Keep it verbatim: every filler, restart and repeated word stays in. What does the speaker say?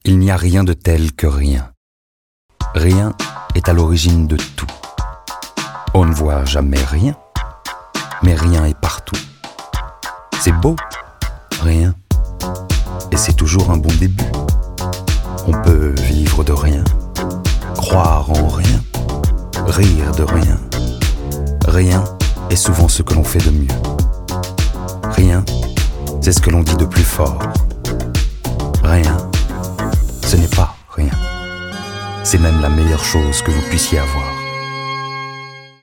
Il n'y a rien de tel que rien. Rien est à l'origine de tout. On ne voit jamais rien, mais rien est partout. C'est beau, rien, et c'est toujours un bon début. On peut vivre de rien, croire en rien, rire de rien. Rien est souvent ce que l'on fait de mieux. Rien, c'est ce que l'on dit de plus fort. Rien, ce n'est pas rien. C'est même la meilleure chose que vous puissiez avoir.